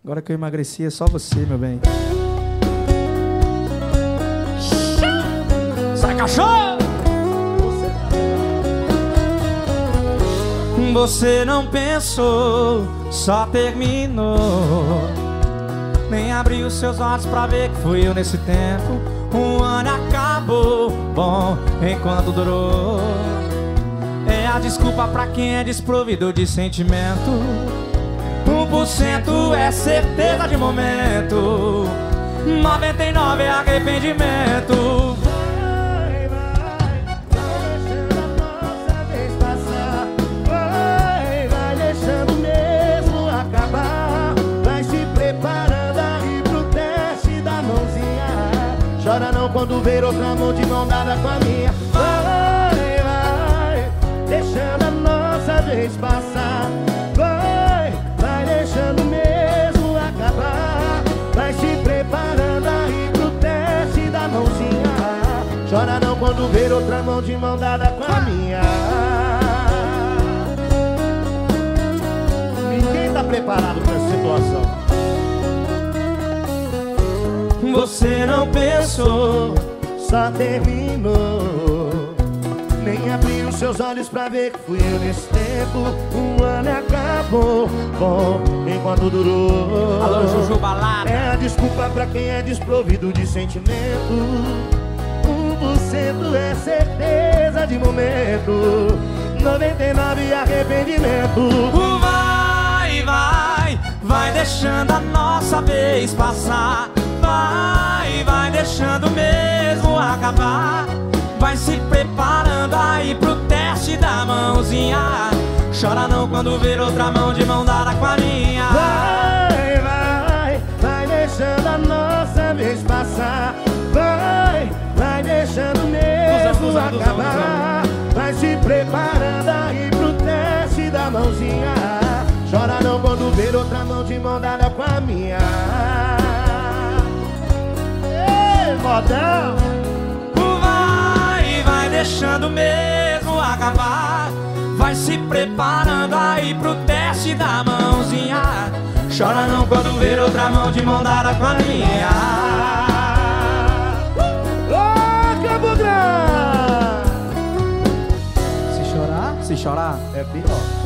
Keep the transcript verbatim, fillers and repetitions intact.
Agora que eu emagreci é só você, meu bem. Sai, cachorro! Você não pensou, só terminou. Nem abriu seus olhos pra ver que fui eu nesse tempo. Um ano acabou, bom, enquanto durou. É a desculpa pra quem é desprovido de sentimento. Um por cento é certeza de momento, noventa e nove é arrependimento. Vai, vai, vai deixando a nossa vez passar. Vai, vai deixando mesmo acabar. Vai se preparando aí pro teste da mãozinha. Chora não quando ver outra mão de mão dada com a minha. Vai, vai, deixando a nossa vez passar. Vai, vai deixando mesmo acabar. Vai se preparando aí pro teste da mãozinha. Chora não quando ver outra mão de mão dada com a minha. Ninguém tá preparado pra essa situação. Você não pensou, Só terminou. Nem abriu seus olhos pra ver que fui eu nesse tempo. Um ano acabou, bom, enquanto durou. alô Juju Balada. É a desculpa pra quem é desprovido de sentimento. Um por cento é certeza de momento, noventa e nove arrependimento. Vai, vai, vai deixando a nossa vez passar. Vai, vai deixando mesmo acabar. Vai se preparando aí pro teste da mãozinha. Chora não quando ver outra mão de mão dada com a minha. Vai, vai, vai deixando a nossa vez passar. Vai, vai deixando mesmo Usamos, usamos, acabar. Vai se preparando aí pro teste da mãozinha. Chora não quando ver outra mão de mão dada com a minha. Ei, modão! Vai, vai deixando mesmo acabar. Vai se preparando aí pro teste da mãozinha. Chora não quando ver outra mão de mão dada com a minha. Ô, Campo Grande! Se chorar, se chorar É pior.